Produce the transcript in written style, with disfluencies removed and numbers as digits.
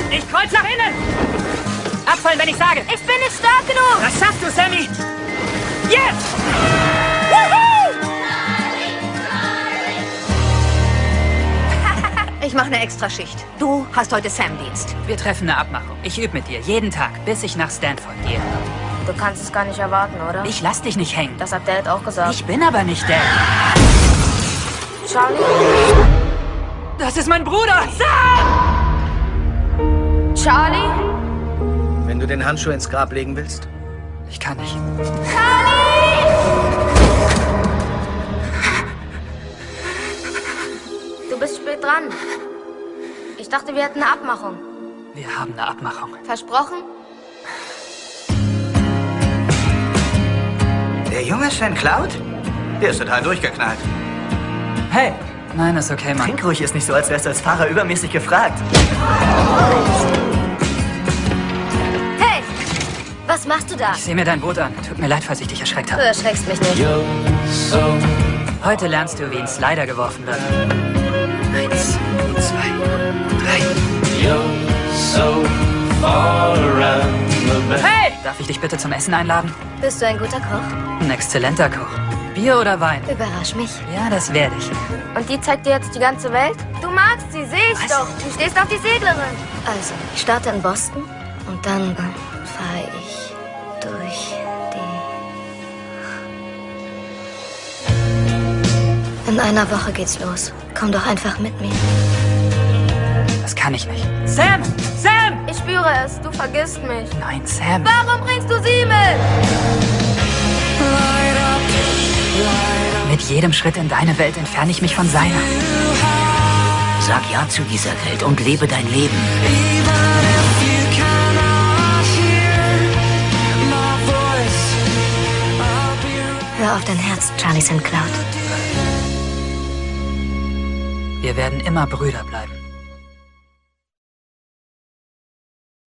Ich kreuz nach innen! Abfallen, wenn ich sage. Ich bin nicht stark genug! Das schaffst du, Sammy! Yes! Woohoo! Ich mache eine Extraschicht. Du hast heute Sam-Dienst. Wir treffen eine Abmachung. Ich übe mit dir jeden Tag, bis ich nach Stanford gehe. Du kannst es gar nicht erwarten, oder? Ich lass dich nicht hängen. Das hat Dad auch gesagt. Ich bin aber nicht der. Charlie? Das ist mein Bruder! Charlie? Wenn du den Handschuh ins Grab legen willst? Ich kann nicht. Du bist spät dran. Ich dachte, wir hätten eine Abmachung. Wir haben eine Abmachung. Versprochen? Der Junge St. Cloud? Der ist total durchgeknallt. Hey! Nein, ist okay, Mann. Trink ruhig, ist nicht so, als wärst du als Fahrer übermäßig gefragt. Hey! Was machst du da? Ich sehe mir dein Boot an. Tut mir leid, falls ich dich erschreckt Du habe. erschreckst mich nicht. Heute lernst du, wie ein Slider geworfen wird. 1, 2, 3. Hey! Darf ich dich bitte zum Essen einladen? Bist du ein guter Koch? Ein exzellenter Koch. Bier oder Wein? Überrasch mich. Ja, das werde ich. Und die zeigt dir jetzt die ganze Welt? Du magst sie, sehe ich Was? doch. Du stehst auf die Seglerin. Also, ich starte in Boston und dann fahre ich durch die... In einer Woche geht's los. Komm doch einfach mit mir. Das kann ich nicht. Sam! Sam! Ich spüre es, du vergisst mich. Nein, Sam. Warum bringst du sie mit? Mit jedem Schritt in deine Welt entferne ich mich von seiner. Sag Ja zu dieser Welt und lebe dein Leben. Hör auf dein Herz, Charlie St. Cloud. Wir werden immer Brüder bleiben.